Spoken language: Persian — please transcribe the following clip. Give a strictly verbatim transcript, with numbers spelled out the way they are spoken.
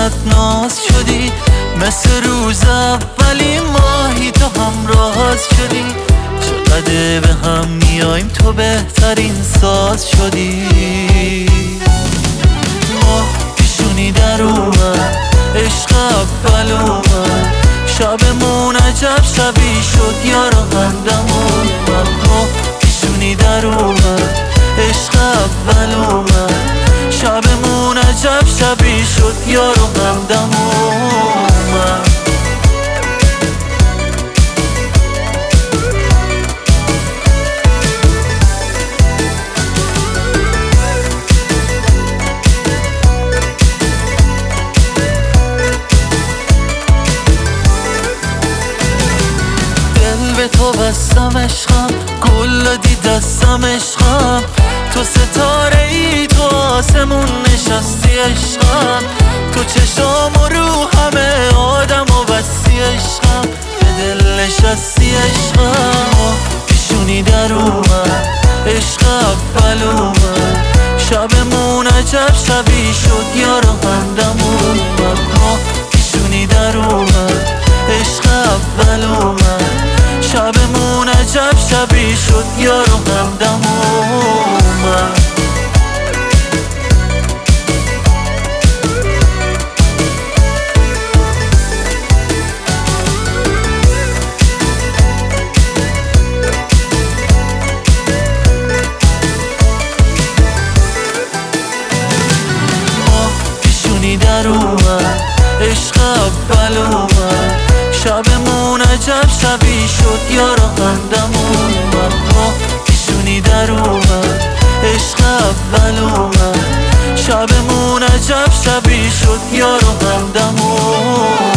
چشمت ناز شدی، مثل روز اولی ماهی تو همراز شدی. چقدر به هم میایم تو بهترین ساز شدی. ماه پیشونی در اومد، عشق اول اومد، شبمون عجب شبی شد یارو همدم اومد. ماه پیشونی در اومد، عشق اول اومد، شبمون عجب شبی شد یارو همدم اومد. به تو بستم عشقم، گل دادی دستم عشقم، تو ستاره ای تو آسمون نشستی عشقم، تو چشام و رو همه آدم و بستی عشقم، به دل نشستی عشقم. پیشونی در اومد، عشق اول اومد، شبمون عجب شبی شد یارو همدم اومد. پیشونی در اومد، عشق اول اومد، شبمون عجب شبی شد یارو همدم اومد. ماه پیشونی در اومد، عشق اول اومد، شبمون عجب شبی شد یارو همدم اومد. ماه پیشونی در اومد، عشق اول اومد، شبمون عجب شبی شد یارو همدم اومد.